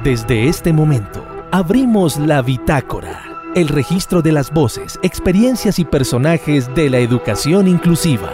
Desde este momento, abrimos la bitácora, el registro de las voces, experiencias y personajes de la educación inclusiva.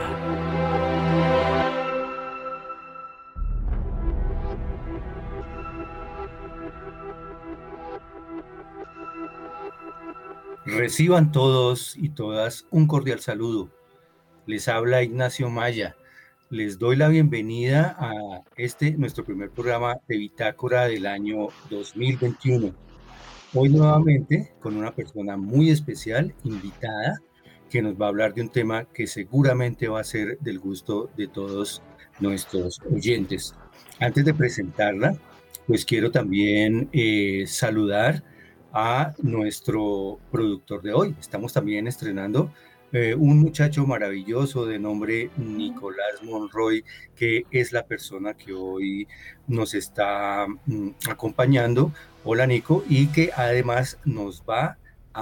Reciban todos y todas un cordial saludo. Les habla Ignacio Maya. Les doy la bienvenida a nuestro primer programa de Bitácora del año 2021. Hoy nuevamente con una persona muy especial, invitada, que nos va a hablar de un tema que seguramente va a ser del gusto de todos nuestros oyentes. Antes de presentarla, pues quiero también saludar a nuestro productor de hoy. Estamos también estrenando un muchacho maravilloso de nombre Nicolás Monroy, que es la persona que hoy nos está acompañando. Hola Nico, y que además nos va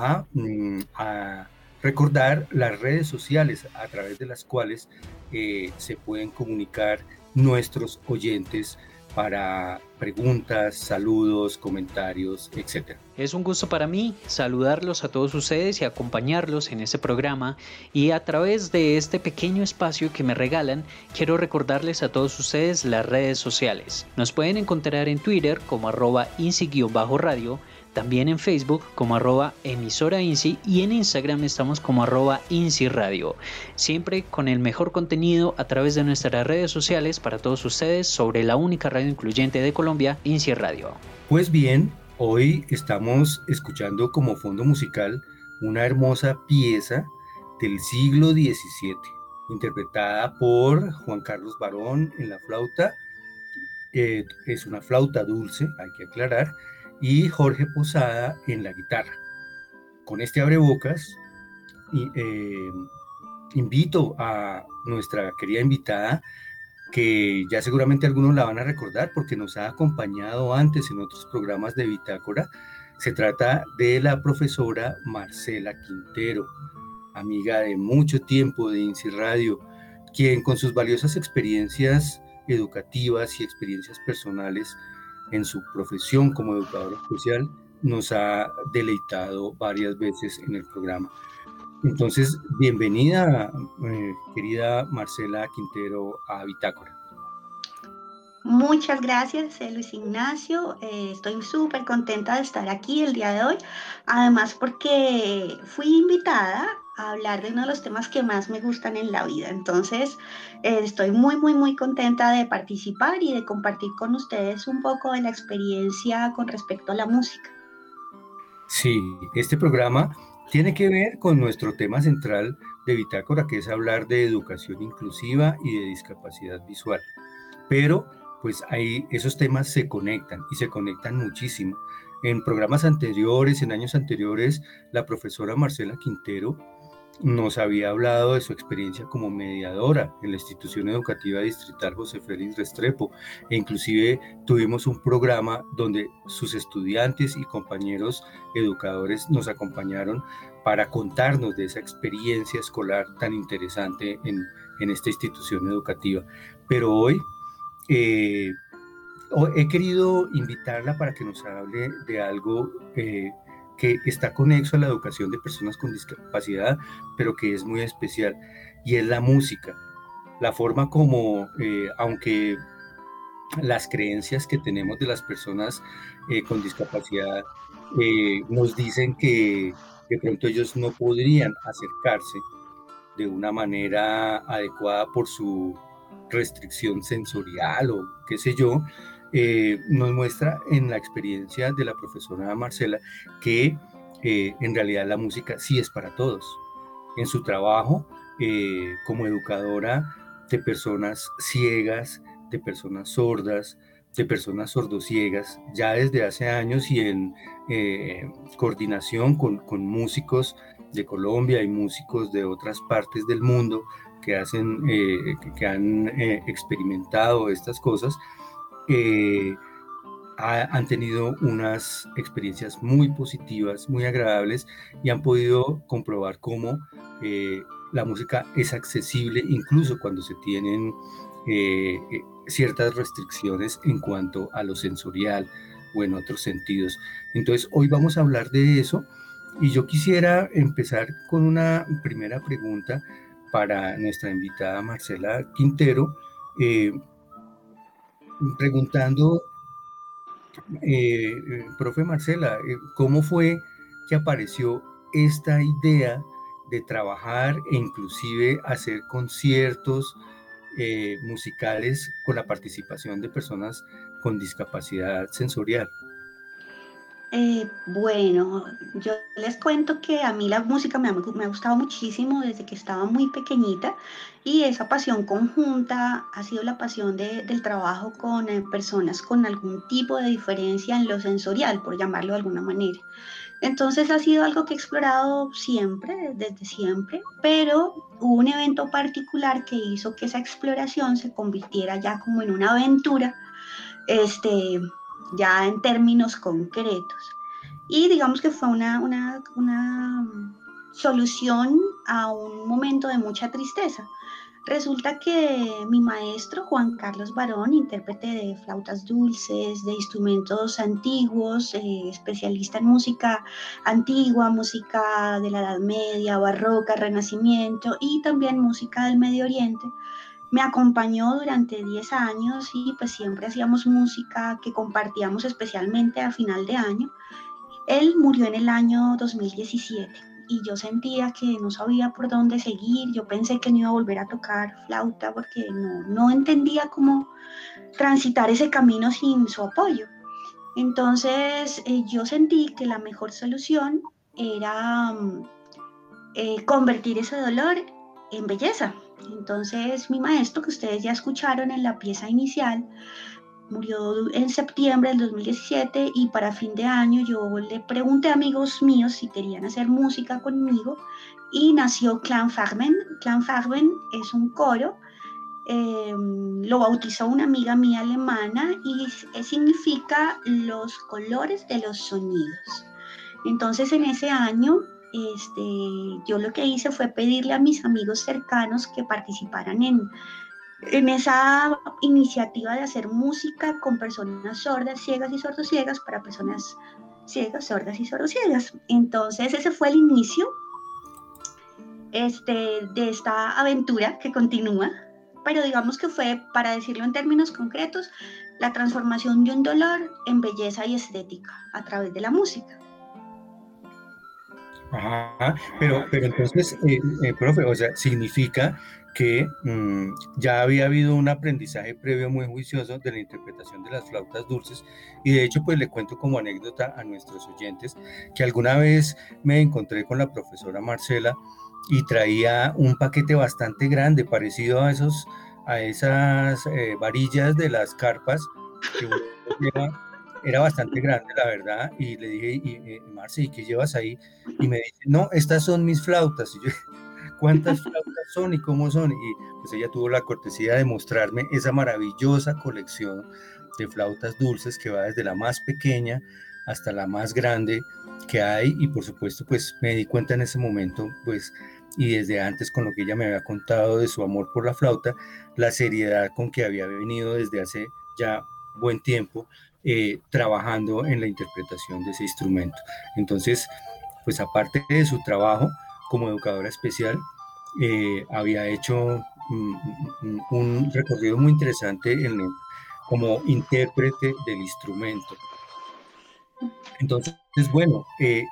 a recordar las redes sociales a través de las cuales se pueden comunicar nuestros oyentes para preguntas, saludos, comentarios, etc. Es un gusto para mí saludarlos a todos ustedes y acompañarlos en este programa, y a través de este pequeño espacio que me regalan, quiero recordarles a todos ustedes las redes sociales. Nos pueden encontrar en Twitter como @INSI_radio, también en Facebook como @emisoraINSI, y en Instagram estamos como @INSIRadio. Siempre con el mejor contenido a través de nuestras redes sociales para todos ustedes sobre la única radio incluyente de Colombia, INSI Radio. Pues bien, hoy estamos escuchando como fondo musical una hermosa pieza del siglo XVII, interpretada por Juan Carlos Barón en la flauta. Es una flauta dulce, hay que aclarar, y Jorge Posada en la guitarra. Con este abrebocas, invito a nuestra querida invitada, que ya seguramente algunos la van a recordar porque nos ha acompañado antes en otros programas de Bitácora. Se trata de la profesora Marcela Quintero, amiga de mucho tiempo de INSI Radio, quien con sus valiosas experiencias educativas y experiencias personales en su profesión como educadora especial nos ha deleitado varias veces en el programa. Entonces, bienvenida, querida Marcela Quintero, a Bitácora. Muchas gracias, Luis Ignacio. Estoy súper contenta de estar aquí el día de hoy, además porque fui invitada a hablar de uno de los temas que más me gustan en la vida. Entonces, estoy muy contenta de participar y de compartir con ustedes un poco de la experiencia con respecto a la música. Sí, este programa tiene que ver con nuestro tema central de Bitácora, que es hablar de educación inclusiva y de discapacidad visual. Pero pues ahí esos temas se conectan y se conectan muchísimo. En programas anteriores, en años anteriores, la profesora Marcela Quintero nos había hablado de su experiencia como mediadora en la institución educativa distrital José Félix Restrepo, e inclusive tuvimos un programa donde sus estudiantes y compañeros educadores nos acompañaron para contarnos de esa experiencia escolar tan interesante en esta institución educativa. Pero hoy he querido invitarla para que nos hable de algo que está conexo a la educación de personas con discapacidad, pero que es muy especial, y es la música. La forma como, aunque las creencias que tenemos de las personas con discapacidad nos dicen que de pronto ellos no podrían acercarse de una manera adecuada por su restricción sensorial o qué sé yo, nos muestra en la experiencia de la profesora Marcela que en realidad la música sí es para todos. En su trabajo como educadora de personas ciegas, de personas sordas, de personas sordociegas, ya desde hace años, y en coordinación con músicos de Colombia y músicos de otras partes del mundo que han experimentado estas cosas, han tenido unas experiencias muy positivas, muy agradables, y han podido comprobar cómo la música es accesible incluso cuando se tienen ciertas restricciones en cuanto a lo sensorial, o en otros sentidos. Entonces, hoy vamos a hablar de eso y yo quisiera empezar con una primera pregunta para nuestra invitada Marcela Quintero, preguntando, profe Marcela, ¿cómo fue que apareció esta idea de trabajar e inclusive hacer conciertos musicales con la participación de personas con discapacidad sensorial? Bueno, yo les cuento que a mí la música me ha gustado muchísimo desde que estaba muy pequeñita y esa pasión conjunta ha sido la pasión del trabajo con personas con algún tipo de diferencia en lo sensorial, por llamarlo de alguna manera. Entonces ha sido algo que he explorado siempre, desde siempre, pero hubo un evento particular que hizo que esa exploración se convirtiera ya como en una aventura, este, ya en términos concretos. Y digamos que fue una solución a un momento de mucha tristeza. Resulta que mi maestro, Juan Carlos Barón, intérprete de flautas dulces, de instrumentos antiguos, especialista en música antigua, música de la Edad Media, barroca, Renacimiento y también música del Medio Oriente, me acompañó durante 10 años y pues siempre hacíamos música que compartíamos especialmente a final de año. Él murió en el año 2017 y yo sentía que no sabía por dónde seguir. Yo pensé que no iba a volver a tocar flauta porque no entendía cómo transitar ese camino sin su apoyo. Entonces yo sentí que la mejor solución era convertir ese dolor en belleza. Entonces mi maestro, que ustedes ya escucharon en la pieza inicial, murió en septiembre del 2017 y para fin de año yo le pregunté a amigos míos si querían hacer música conmigo y nació Clan Farben. Clan Farben es un coro, lo bautizó una amiga mía alemana y significa los colores de los sonidos. Entonces en ese año yo lo que hice fue pedirle a mis amigos cercanos que participaran en esa iniciativa de hacer música con personas sordas, ciegas y sordociegas para personas ciegas, sordas y sordociegas. Entonces ese fue el inicio de esta aventura que continúa, pero digamos que fue, para decirlo en términos concretos, la transformación de un dolor en belleza y estética a través de la música. Ajá, pero entonces, profe, o sea, significa que ya había habido un aprendizaje previo muy juicioso de la interpretación de las flautas dulces y de hecho pues le cuento como anécdota a nuestros oyentes que alguna vez me encontré con la profesora Marcela y traía un paquete bastante grande parecido a esas varillas de las carpas que uno lleva. Era bastante grande, la verdad, y le dije, Marce, ¿y qué llevas ahí? Y me dice, no, estas son mis flautas. Y yo, ¿cuántas flautas son y cómo son? Y pues ella tuvo la cortesía de mostrarme esa maravillosa colección de flautas dulces que va desde la más pequeña hasta la más grande que hay. Y por supuesto, pues me di cuenta en ese momento, pues, y desde antes con lo que ella me había contado de su amor por la flauta, la seriedad con que había venido desde hace ya buen tiempo trabajando en la interpretación de ese instrumento. Entonces, pues aparte de su trabajo como educadora especial, había hecho un recorrido muy interesante como intérprete del instrumento. Entonces, bueno,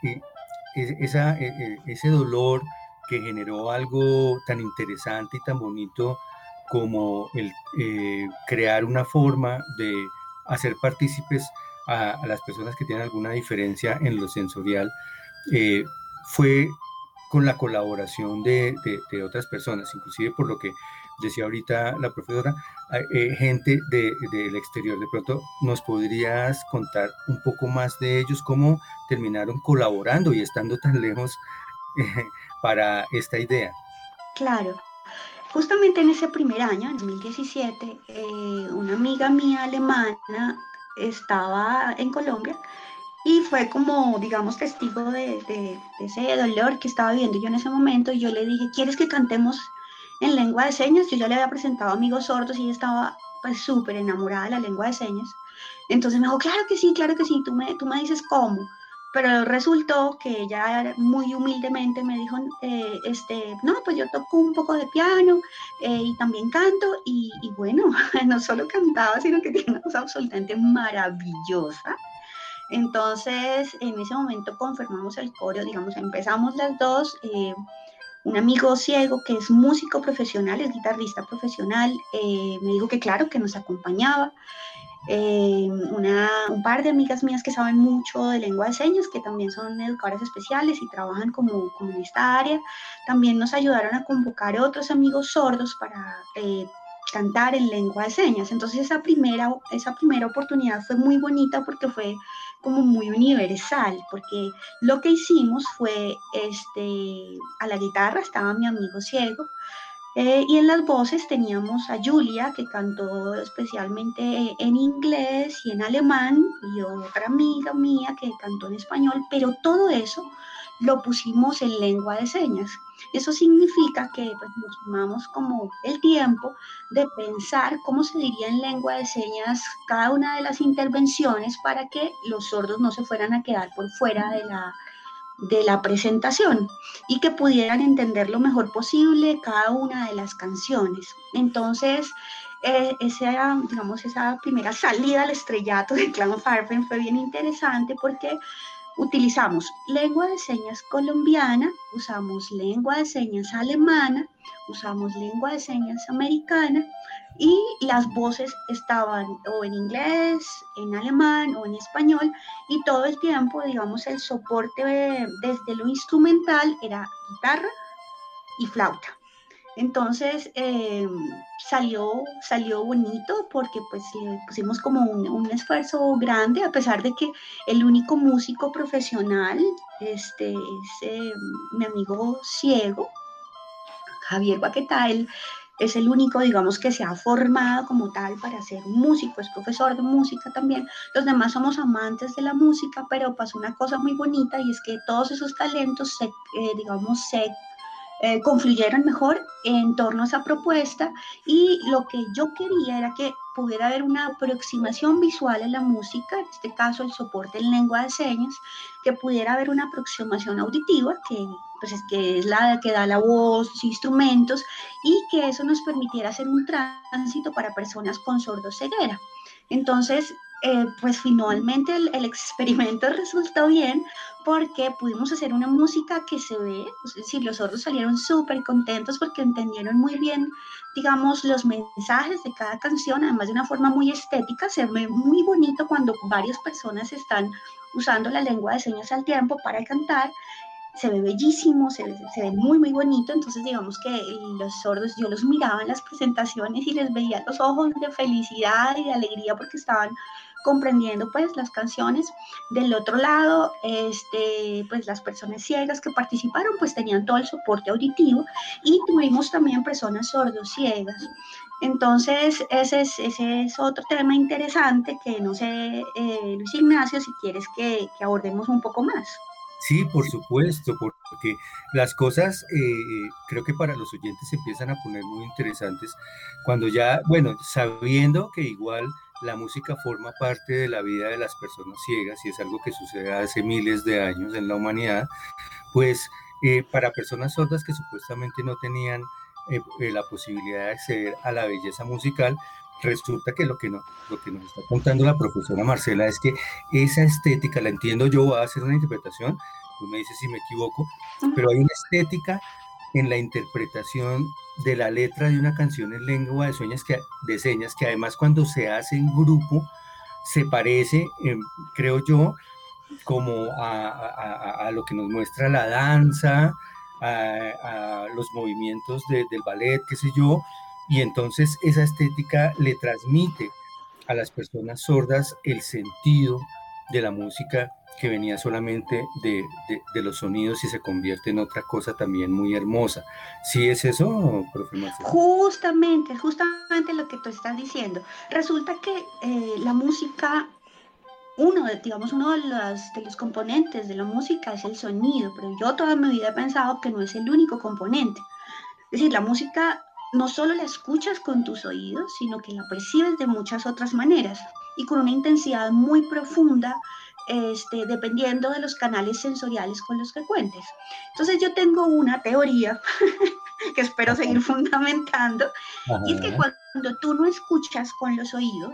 ese dolor que generó algo tan interesante y tan bonito como el crear una forma de hacer partícipes a las personas que tienen alguna diferencia en lo sensorial, fue con la colaboración de otras personas, inclusive por lo que decía ahorita la profesora, gente del exterior. De pronto, ¿nos podrías contar un poco más de ellos, cómo terminaron colaborando y estando tan lejos para esta idea? Claro. Justamente en ese primer año, en 2017, una amiga mía alemana estaba en Colombia y fue como, digamos, testigo de ese dolor que estaba viviendo yo en ese momento. Y yo le dije, ¿quieres que cantemos en lengua de señas? Yo ya le había presentado a amigos sordos y ella estaba pues súper enamorada de la lengua de señas. Entonces me dijo, claro que sí, tú me dices cómo. Pero resultó que ella muy humildemente me dijo, no, pues yo toco un poco de piano y también canto y bueno, no solo cantaba, sino que tiene una cosa absolutamente maravillosa. Entonces, en ese momento confirmamos el coro, digamos, empezamos las dos. Un amigo ciego que es músico profesional, es guitarrista profesional, me dijo que claro, que nos acompañaba. Un par de amigas mías que saben mucho de lengua de señas, que también son educadoras especiales y trabajan como en esta área, también nos ayudaron a convocar otros amigos sordos para cantar en lengua de señas. Entonces esa primera oportunidad fue muy bonita porque fue como muy universal, porque lo que hicimos fue, a la guitarra estaba mi amigo ciego, y en las voces teníamos a Julia, que cantó especialmente en inglés y en alemán, y otra amiga mía que cantó en español, pero todo eso lo pusimos en lengua de señas. Eso significa que pues, nos tomamos como el tiempo de pensar cómo se diría en lengua de señas cada una de las intervenciones para que los sordos no se fueran a quedar por fuera de la presentación y que pudieran entender lo mejor posible cada una de las canciones. Entonces, esa primera salida al estrellato de Clownfarben fue bien interesante porque utilizamos lengua de señas colombiana, usamos lengua de señas alemana, usamos lengua de señas americana y las voces estaban o en inglés, en alemán o en español y todo el tiempo, digamos, el soporte desde lo instrumental era guitarra y flauta. Entonces salió bonito porque pues le pusimos como un esfuerzo grande, a pesar de que el único músico profesional es mi amigo ciego, Javier Baqueta. Él es el único, digamos, que se ha formado como tal para ser músico, es profesor de música también. Los demás somos amantes de la música, pero pasó una cosa muy bonita y es que todos esos talentos se confluyeron mejor en torno a esa propuesta y lo que yo quería era que pudiera haber una aproximación visual en la música, en este caso el soporte en lengua de señas, que pudiera haber una aproximación auditiva, que es la que da la voz, los instrumentos, y que eso nos permitiera hacer un tránsito para personas con sordoceguera. Entonces, pues finalmente el experimento resultó bien porque pudimos hacer una música que se ve, es decir, los sordos salieron súper contentos porque entendieron muy bien, digamos, los mensajes de cada canción, además de una forma muy estética. Se ve muy bonito cuando varias personas están usando la lengua de señas al tiempo para cantar. Se ve bellísimo, se ve muy, muy bonito. Entonces, digamos que los sordos, yo los miraba en las presentaciones y les veía los ojos de felicidad y de alegría porque estaban comprendiendo pues las canciones. Del otro lado, pues las personas ciegas que participaron pues tenían todo el soporte auditivo y tuvimos también personas sordos ciegas. Entonces, ese es otro tema interesante que no sé, Luis Ignacio, si quieres que abordemos un poco más. Sí, por supuesto, porque las cosas creo que para los oyentes se empiezan a poner muy interesantes cuando ya, bueno, sabiendo que igual la música forma parte de la vida de las personas ciegas y es algo que sucede hace miles de años en la humanidad, pues para personas sordas que supuestamente no tenían la posibilidad de acceder a la belleza musical, resulta que lo que nos está contando la profesora Marcela es que esa estética, la entiendo yo, voy a hacer una interpretación, tú me dices si me equivoco, pero hay una estética en la interpretación de la letra de una canción en lengua de señas que además cuando se hace en grupo se parece, creo yo, como a lo que nos muestra la danza, a los movimientos del ballet, qué sé yo, y entonces esa estética le transmite a las personas sordas el sentido de la música que venía solamente de los sonidos y se convierte en otra cosa también muy hermosa. ¿Sí es eso, profe Marcelo? Justamente lo que tú estás diciendo. Resulta que la música, uno de los componentes de la música es el sonido, pero yo toda mi vida he pensado que no es el único componente. Es decir, la música no solo la escuchas con tus oídos, sino que la percibes de muchas otras maneras y con una intensidad muy profunda, dependiendo de los canales sensoriales con los que cuentes. Entonces yo tengo una teoría que espero seguir fundamentando, y es que Ajá. cuando tú no escuchas con los oídos,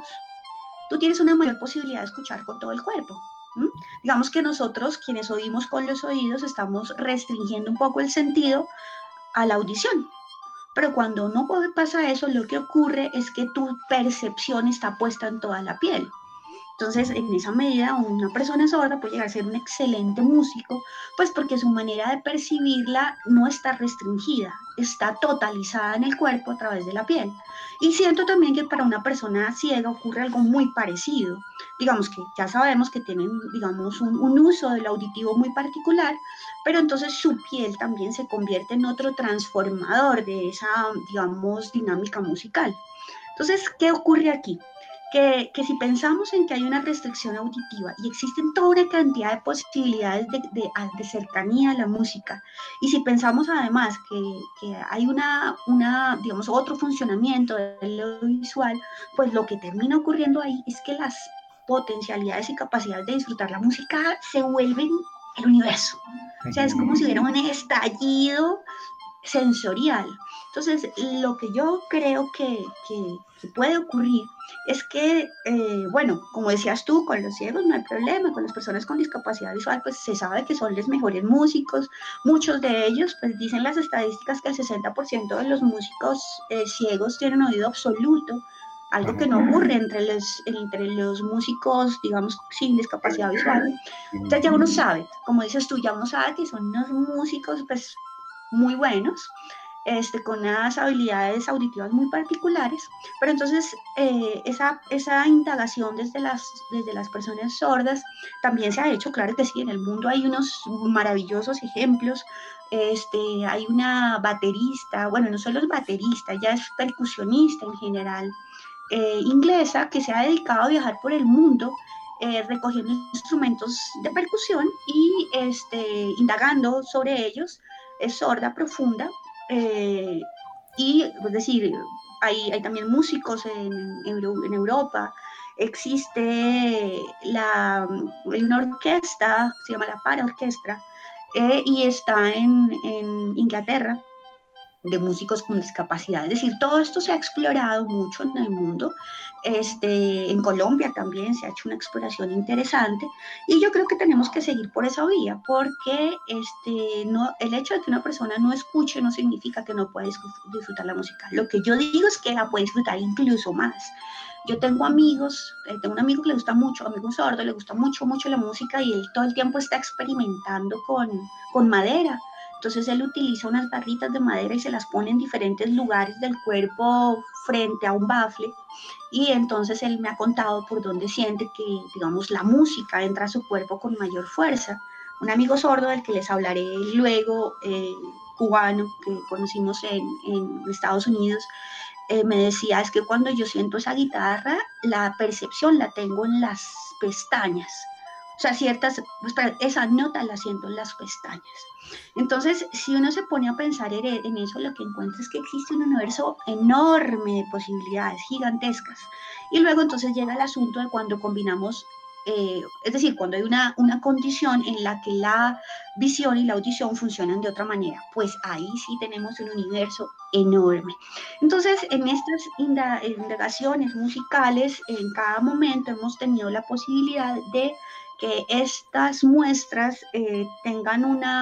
tú tienes una mayor posibilidad de escuchar con todo el cuerpo. ¿Mm? Digamos que nosotros, quienes oímos con los oídos, estamos restringiendo un poco el sentido a la audición. Pero cuando no pasa eso, lo que ocurre es que tu percepción está puesta en toda la piel. Entonces, en esa medida, una persona sorda puede llegar a ser un excelente músico, pues porque su manera de percibirla no está restringida, está totalizada en el cuerpo a través de la piel. Y siento también que para una persona ciega ocurre algo muy parecido. Digamos que ya sabemos que tienen, digamos, un uso del auditivo muy particular, pero entonces su piel también se convierte en otro transformador de esa, digamos, dinámica musical. Entonces, ¿qué ocurre aquí? Que si pensamos en que hay una restricción auditiva y existen toda una cantidad de posibilidades de cercanía a la música, y si pensamos además que hay digamos, otro funcionamiento del audiovisual, pues lo que termina ocurriendo ahí es que las potencialidades y capacidades de disfrutar la música se vuelven el universo. O sea, es como si hubiera un estallido sensorial. Entonces, lo que yo creo que puede ocurrir es que, bueno, como decías tú, con los ciegos no hay problema, con las personas con discapacidad visual, pues se sabe que son los mejores músicos. Muchos de ellos, pues dicen las estadísticas que el 60% de los músicos ciegos tienen oído absoluto, algo que no ocurre entre los músicos, digamos, sin discapacidad visual. Entonces ya uno sabe, como dices tú, ya uno sabe que son unos músicos, pues, muy buenos, con unas habilidades auditivas muy particulares, pero entonces esa indagación desde las personas sordas también se ha hecho. Claro que sí, en el mundo hay unos maravillosos ejemplos. Hay una baterista, bueno, no solo es baterista, ya es percusionista en general, inglesa, que se ha dedicado a viajar por el mundo, recogiendo instrumentos de percusión y indagando sobre ellos. Es sorda profunda, eh, y es decir, hay también músicos en Europa. Existe hay una orquesta, se llama la Para Orquestra, y está en Inglaterra, de músicos con discapacidad. Es decir, todo esto se ha explorado mucho en el mundo. En Colombia también se ha hecho una exploración interesante, y yo creo que tenemos que seguir por esa vía, porque no, el hecho de que una persona no escuche no significa que no pueda disfrutar la música. Lo que yo digo es que la puede disfrutar incluso más. Yo tengo amigos, tengo un amigo que le gusta mucho, amigo sordo, le gusta mucho, mucho la música, y él todo el tiempo está experimentando con madera. Entonces él utiliza unas barritas de madera y se las pone en diferentes lugares del cuerpo frente a un bafle, y entonces él me ha contado por dónde siente que, digamos, la música entra a su cuerpo con mayor fuerza. Un amigo sordo del que les hablaré luego, cubano, que conocimos en Estados Unidos, me decía, es que cuando yo siento esa guitarra, la percepción la tengo en las pestañas. O sea, esa nota la siento en las pestañas. Entonces, si uno se pone a pensar en eso, lo que encuentra es que existe un universo enorme de posibilidades, gigantescas. Y luego entonces llega el asunto de cuando combinamos, es decir, cuando hay una condición en la que la visión y la audición funcionan de otra manera, pues ahí sí tenemos un universo enorme. Entonces, en estas indagaciones musicales, en cada momento hemos tenido la posibilidad de que estas muestras tengan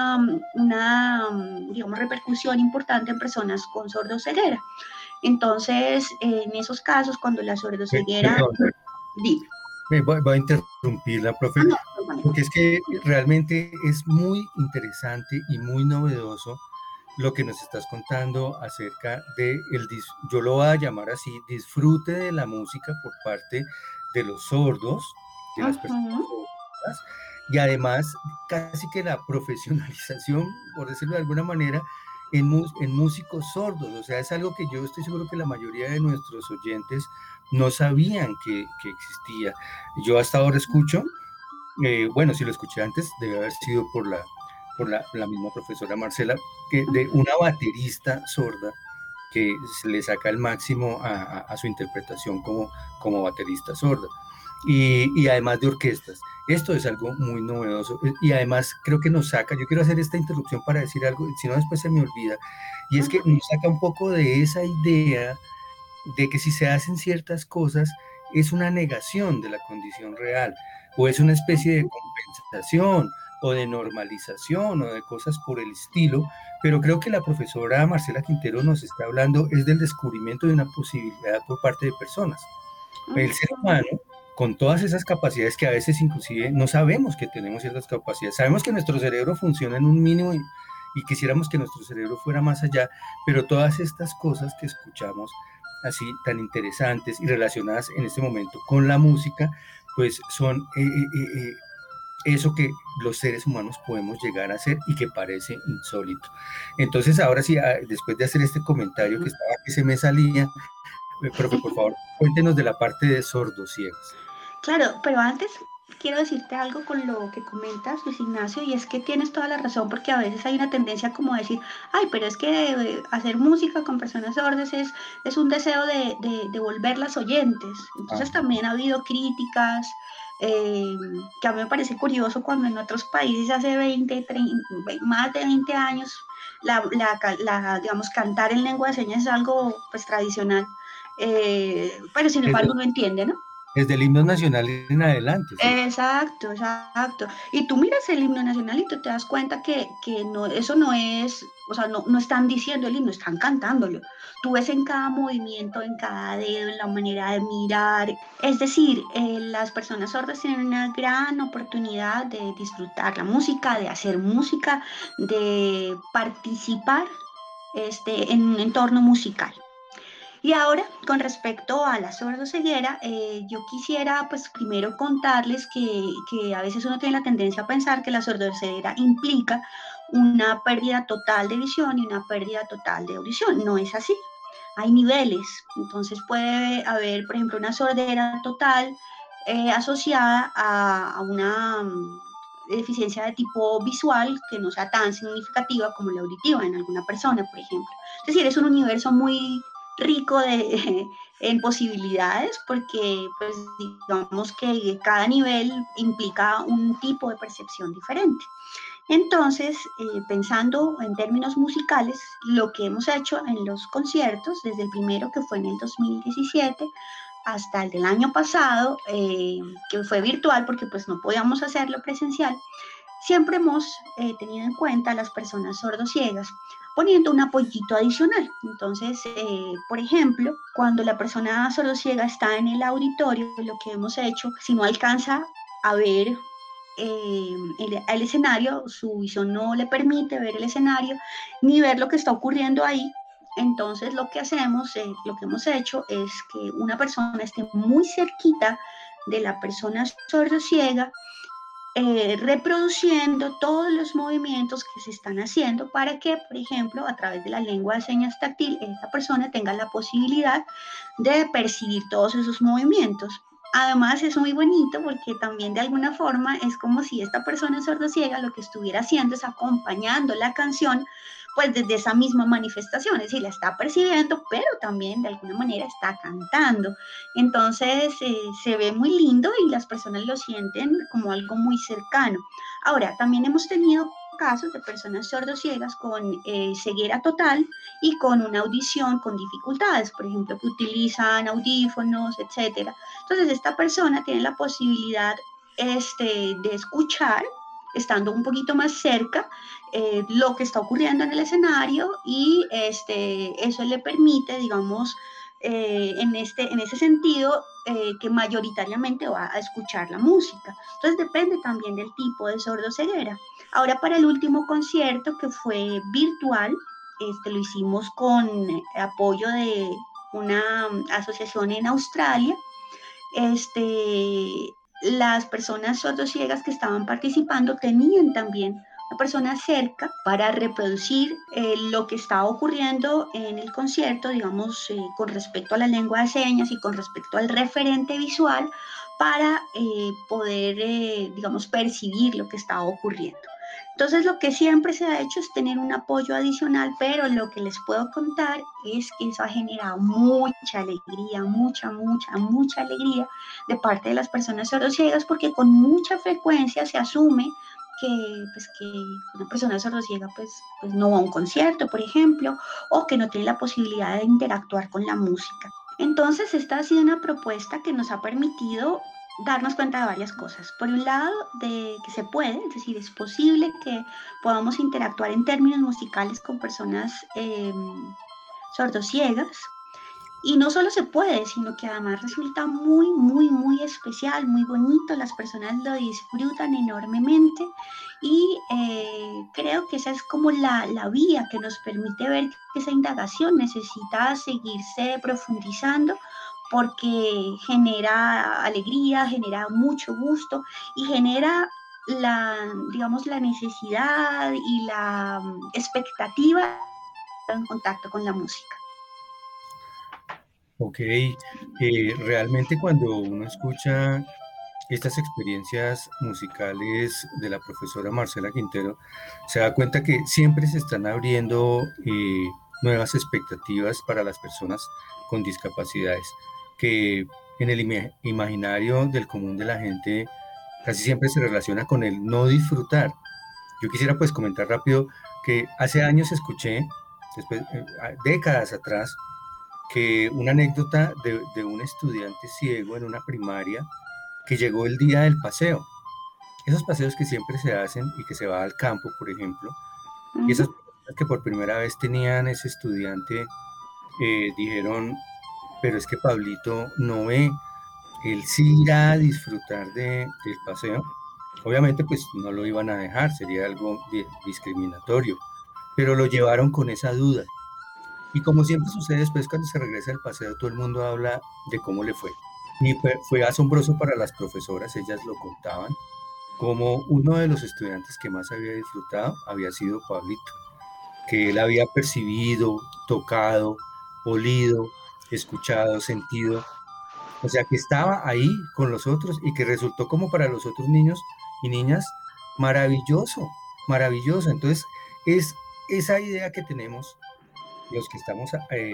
digamos, repercusión importante en personas con sordoceguera. Entonces, en esos casos, cuando la sordoceguera... Perdón, Dime. voy a interrumpirla, profe, Ah, no, porque es que realmente es muy interesante y muy novedoso lo que nos estás contando acerca de yo lo voy a llamar así, disfrute de la música por parte de los sordos, de las personas sordas, y además casi que la profesionalización, por decirlo de alguna manera, en músicos sordos. O sea, es algo que yo estoy seguro que la mayoría de nuestros oyentes no sabían que existía. Yo hasta ahora escucho, bueno, si lo escuché antes, debe haber sido por la misma profesora Marcela, que de una baterista sorda que le saca el máximo a su interpretación como baterista sorda. Y además de orquestas. Esto es algo muy novedoso y además creo que nos saca, yo quiero hacer esta interrupción para decir algo, si no después se me olvida, y es que nos saca un poco de esa idea de que si se hacen ciertas cosas es una negación de la condición real, o es una especie de compensación, o de normalización, o de cosas por el estilo, pero creo que la profesora Marcela Quintero nos está hablando es del descubrimiento de una posibilidad por parte de personas. El ser humano, con todas esas capacidades que a veces inclusive no sabemos que tenemos ciertas capacidades, sabemos que nuestro cerebro funciona en un mínimo y quisiéramos que nuestro cerebro fuera más allá, pero todas estas cosas que escuchamos así tan interesantes y relacionadas en este momento con la música, pues son eso que los seres humanos podemos llegar a hacer y que parece insólito. Entonces ahora sí, después de hacer este comentario que se me salía, profe, por favor, cuéntenos de la parte de sordociegas. Claro, pero antes quiero decirte algo con lo que comentas, Luis Ignacio, y es que tienes toda la razón, porque a veces hay una tendencia como a decir, ay, pero es que hacer música con personas sordas es un deseo de volverlas oyentes. Entonces también ha habido críticas, que a mí me parece curioso cuando en otros países hace 20, 30, más de 20 años, digamos, cantar en lengua de señas es algo pues tradicional, pero sin embargo no entiende, ¿no? Desde el himno nacional en adelante. ¿Sí? Exacto, exacto. Y tú miras el himno nacional y tú te das cuenta que no, eso no es, o sea, no están diciendo el himno, están cantándolo. Tú ves en cada movimiento, en cada dedo, en la manera de mirar. Es decir, las personas sordas tienen una gran oportunidad de disfrutar la música, de hacer música, de participar en un entorno musical. Y ahora, con respecto a la sordoceguera, yo quisiera pues primero contarles que a veces uno tiene la tendencia a pensar que la sordoceguera implica una pérdida total de visión y una pérdida total de audición. No es así. Hay niveles. Entonces puede haber, por ejemplo, una sordera total asociada a una deficiencia de tipo visual que no sea tan significativa como la auditiva en alguna persona, por ejemplo. Es decir, es un universo muy rico en posibilidades porque pues digamos que cada nivel implica un tipo de percepción diferente. Entonces, pensando en términos musicales, lo que hemos hecho en los conciertos, desde el primero que fue en el 2017 hasta el del año pasado, que fue virtual porque pues no podíamos hacerlo presencial, siempre hemos tenido en cuenta a las personas sordociegas poniendo un apoyito adicional. Entonces, por ejemplo, cuando la persona sordociega está en el auditorio, lo que hemos hecho, si no alcanza a ver el escenario, su visión no le permite ver el escenario ni ver lo que está ocurriendo ahí. Entonces lo que hacemos, lo que hemos hecho es que una persona esté muy cerquita de la persona sordociega, reproduciendo todos los movimientos que se están haciendo para que, por ejemplo, a través de la lengua de señas táctil, esta persona tenga la posibilidad de percibir todos esos movimientos. Además es muy bonito porque también de alguna forma es como si esta persona sordociega lo que estuviera haciendo es acompañando la canción pues desde esa misma manifestación, es decir, la está percibiendo, pero también de alguna manera está cantando. Entonces se ve muy lindo y las personas lo sienten como algo muy cercano. Ahora, también hemos tenido casos de personas sordociegas con ceguera total y con una audición con dificultades, por ejemplo, que utilizan audífonos, etcétera. Entonces, esta persona tiene la posibilidad de escuchar, estando un poquito más cerca, lo que está ocurriendo en el escenario y eso le permite, digamos, en ese sentido, que mayoritariamente va a escuchar la música. Entonces depende también del tipo de sordoceguera. Ahora para el último concierto que fue virtual, lo hicimos con apoyo de una asociación en Australia. Las personas sordociegas que estaban participando tenían también una persona cerca para reproducir lo que estaba ocurriendo en el concierto, digamos, con respecto a la lengua de señas y con respecto al referente visual para poder, digamos, percibir lo que estaba ocurriendo. Entonces, lo que siempre se ha hecho es tener un apoyo adicional, pero lo que les puedo contar es que eso ha generado mucha alegría, mucha alegría de parte de las personas sordociegas, porque con mucha frecuencia se asume que una persona sordociega pues no va a un concierto, por ejemplo, o que no tiene la posibilidad de interactuar con la música. Entonces, esta ha sido una propuesta que nos ha permitido darnos cuenta de varias cosas. Por un lado, de que se puede, es decir, es posible que podamos interactuar en términos musicales con personas sordociegas. Y no solo se puede, sino que además resulta muy especial, muy bonito. Las personas lo disfrutan enormemente y creo que esa es como la vía que nos permite ver que esa indagación necesita seguirse profundizando porque genera alegría, genera mucho gusto y genera digamos, la necesidad y la expectativa de estar en contacto con la música. Ok, realmente cuando uno escucha estas experiencias musicales de la profesora Marcela Quintero, se da cuenta que siempre se están abriendo nuevas expectativas para las personas con discapacidades, que en el imaginario del común de la gente casi siempre se relaciona con el no disfrutar. Yo quisiera pues comentar rápido que hace años escuché, después, décadas atrás, que una anécdota de un estudiante ciego en una primaria que llegó el día del paseo. Esos paseos que siempre se hacen y que se va al campo, por ejemplo, y esas personas que por primera vez tenían ese estudiante dijeron, pero es que Pablito no ve, él sí irá a disfrutar del paseo. Obviamente pues no lo iban a dejar, sería algo discriminatorio, pero lo llevaron con esa duda. Y como siempre sucede después cuando se regresa del paseo, todo el mundo habla de cómo le fue. Y fue asombroso para las profesoras, ellas lo contaban, como uno de los estudiantes que más había disfrutado había sido Pablito, que él había percibido, tocado, olido, escuchado, sentido, o sea que estaba ahí con los otros y que resultó como para los otros niños y niñas maravilloso, maravilloso. Entonces es esa idea que tenemos los que estamos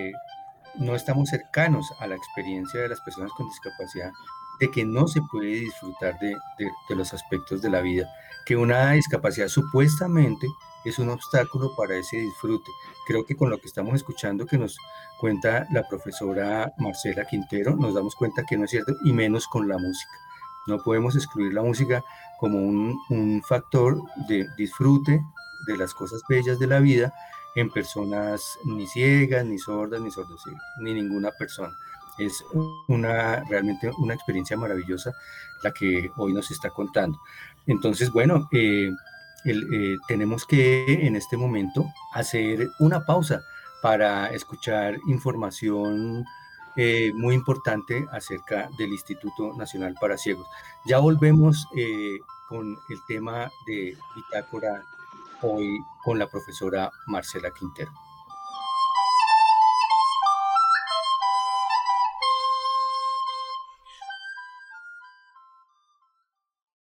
no estamos cercanos a la experiencia de las personas con discapacidad, de que no se puede disfrutar de los aspectos de la vida, que una discapacidad supuestamente es un obstáculo para ese disfrute. Creo que con lo que estamos escuchando que nos cuenta la profesora Marcela Quintero, nos damos cuenta que no es cierto, y menos con la música. No podemos excluir la música como un factor de disfrute de las cosas bellas de la vida en personas ni ciegas, ni sordas, ni sordociegas, ni ninguna persona. Es realmente una experiencia maravillosa la que hoy nos está contando. Entonces, bueno, tenemos que en este momento hacer una pausa para escuchar información muy importante acerca del Instituto Nacional para Ciegos. Ya volvemos con el tema de Bitácora hoy con la profesora Marcela Quintero.